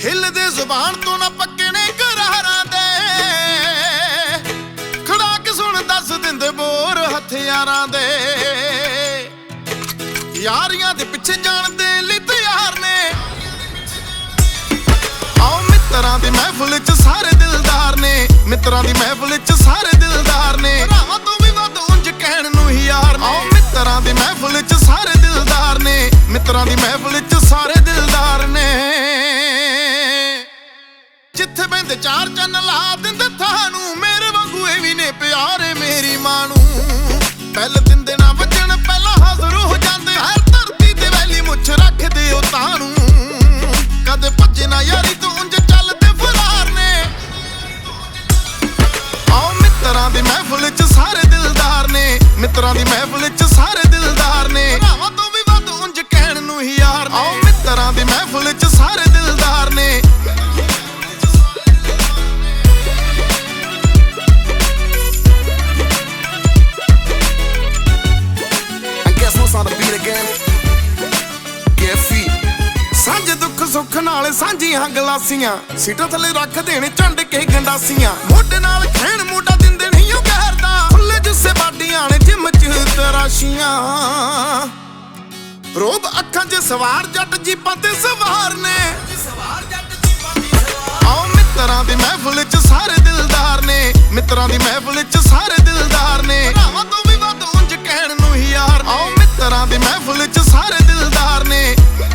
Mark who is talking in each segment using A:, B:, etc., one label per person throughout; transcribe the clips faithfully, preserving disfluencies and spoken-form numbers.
A: ਹਿੱਲਦੇ ਜ਼ੁਬਾਨ ਤੋਂ ਨਾ ਪੱਕੇ ਨੇ ਕਰਾਰਾਂ ਦੇ, ਖੜਾ ਕੇ ਸੁਣ ਦੱਸ ਦਿੰਦੇ ਬੋਰ ਹਥਿਆਰਾਂ ਦੇ। ਯਾਰੀਆਂ ਦੇ ਪਿੱਛੇ ਜਾਣ ਦੇ ਲਈ ਤਿਆਰ ਨੇ, ਆਓ ਮਿੱਤਰਾਂ ਦੀ ਮਹਿਫਲ ਚ ਸਾਰੇ ਦਿਲਦਾਰ ਨੇ, ਮਿੱਤਰਾਂ ਦੀ ਮਹਿਫਲ ਚ ਸਾਰੇ ਦਿਲਦਾਰ ਨੇ। ਭਰਾਵਾਂ ਤੋਂ ਵੀ ਵੱਧ ਉਂਝ ਕਹਿਣ ਨੂੰ ਹੀ ਯਾਰ ਨੇ, ਆਓ ਮਿੱਤਰਾਂ ਦੀ ਮਹਿਫਲ ਚ ਸਾਰੇ ਦਿਲਦਾਰ ਨੇ, ਮਿੱਤਰਾਂ ਦੀ ਮਹਿਫਲ ਚ ਸਾਰੇ ਦਿਲਦਾਰ ਨੇ। ਜਿੱਥੇ ਬਹਿੰਦੇ ਚਾਰ ਚੰਨ ਲਾ ਦਿੰਦੇ ਤੁਹਾਨੂੰ, ਮੇਰੇ ਵਾਂਗੂ ਇਹ ਵੀ ਨੇ ਪਿਆਰੇ ਮੇਰੀ ਮਾਂ ਨੂੰ। ਪਹਿਲ ਦਿੰਦੇ ਨਾ ਵੱਜਣ ਪਹਿਲਾਂ ਹਾਜ਼ਰ ਹੋ ਜਾਂਦੇ, ਹਰ ਧਰਤੀ ਤੇ ਵੈਲੀ ਮੁੱਛ ਰੱਖਦੇ ਉਹ ਤਾਂ ਨੂੰ। ਕਦੇ ਭੱਜੇ ਨਾ ਯਾਰੀ ਤੋਂ ਉਂਝ ਚੱਲਦੇ ਫਰਾਰ ਨੇ, ਆਓ ਮਿੱਤਰਾਂ ਦੀ ਮਹਿਫਲ ਚ ਸਾਰੇ ਦਿਲਦਾਰ ਨੇ, ਮਿੱਤਰਾਂ ਦੀ ਮਹਿਫਲ ਚ ਸਾਰੇ ਦਿਲਦਾਰ ਨੇ। ਭਰਾਵਾਂ ਤੋਂ ਵੀ ਵੱਧ ਉਂਝ ਕਹਿਣ ਨੂੰ ਹੀ ਯਾਰ ਨੇ, ਆਓ ਮਿੱਤਰਾਂ ਦੀ ਮਹਿਫਲ ਚ ਸਾਰੇ ਦਿਲਦਾਰ ਨੇ। ਸਾਂਝੇ ਦੁੱਖ ਸੁੱਖ ਨਾਲ ਸਾਂਝੀਆਂ ਗਲਾਸੀਆਂ, ਸੀਟਾਂ ਥੱਲੇ ਰੱਖ ਦੇਣੇ ਝੰਡ ਕੇ ਗੰਡਾਸੀਆਂ। ਮੋਢੇ ਨਾਲ ਖੈਣ ਮੋਢਾ ਦਿੰਦੇ ਨਹੀਂ ਉਹ ਗਹਿਰਦਾ, ਖੁੱਲੇ ਜੁੱਸੇ ਬਾਡੀਆਂ ਨੇ ਜਿੰਮ ਚ ਤਰਾਸ਼ੀਆਂ। ਰੋਬ ਅੱਖਾਂ 'ਚ ਸਵਾਰ ਜੱਟ ਜੀਪਾਂ ਤੇ ਸਵਾਰ ਨੇ, ਆਓ ਮਿੱਤਰਾਂ ਦੀ ਮਹਿਫਲ ਚ ਸਾਰੇ ਦਿਲਦਾਰ ਨੇ, ਮਿੱਤਰਾਂ ਦੀ ਮਹਿਫਲ ਚ ਸਾਰੇ ਦਿਲਦਾਰ ਨੇ। ਭਰਾਵਾਂ ਤੋਂ ਵੀ ਵੱਧ ਉਂਝ ਕਹਿਣ ਨੂੰ ਹੀ ਯਾਰ, ਆਓ ਮਿੱਤਰਾਂ ਦੀ ਮਹਿਫਲ ਚ ਸਾਰੇ ਦਿਲਦਾਰ ਨੇ।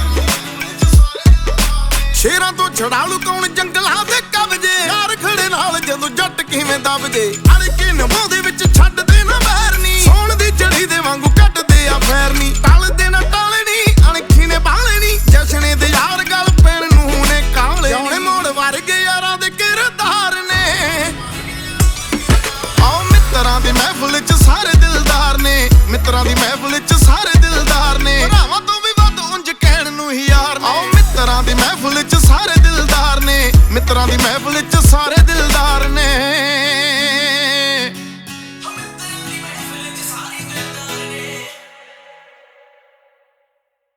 A: ਸ਼ੇਰਾਂ ਤੋਂ ਛੜਾਲੂ ਕੌਣ ਜੰਗਲਾਂ ਦੇ ਕਬਜੇ, ਯਾਰ ਖੜੇ ਨਾਲ ਜਦੋਂ ਜੱਟ ਕਿਵੇਂ ਦਬਜੇ। ਅੜਕੇ ਨਵਾਉਂਦੇ ਵਿੱਚ ਛੱਡਦੇ ਨਾ ਬਹਿਰਨੀ, ਸੋਣ ਦੀ ਚੜੀ ਦੇ ਵਾਂਗੂ ਕੱਟਦੇ ਆ ਫੈਰਨੀ। ਟਲਦੇ ਨਾ ਟਾਲਣੀ ਅਣਖੀ ਨੇ ਬਾਲਣੀ, ਜਸ਼ਨੇ ਦੇ ਯਾਰ ਗੱਲ ਪੈਣ ਨੂੰ ਨੇ ਕਾਲੇ। ਜੌਣੇ ਮੋੜ ਵਰਗੇ ਯਾਰਾਂ ਦੇ ਕਿਰਦਾਰ ਨੇ, ਆਓ ਮਿੱਤਰਾਂ ਦੀ ਮਹਿਫਲ ਚ ਸਾਰੇ ਦਿਲਦਾਰ ਨੇ, ਮਿੱਤਰਾਂ ਦੀ ਮਹਿਫਲ ਚ ਸਾਰੇ ਦਿਲਦਾਰ ਨੇ। ਭਰਾਵਾਂ ਤੋਂ ਵੀ ਵੱਧ ਉਂਝ ਕਹਿਣ ਨੂੰ ਹੀ ਯਾਰ ਨੇ, ਆਓ ਮਿੱਤਰਾਂ ਦੀ ਮਹਿਫਲ ਚ ਸਾਰੇ ਦਿਲਦਾਰ ਨੇ, ਮਿੱਤਰਾਂ ਦੀ ਮਹਿਫਲ ਚ ਸਾਰੇ ਦਿਲਦਾਰ ਨੇ।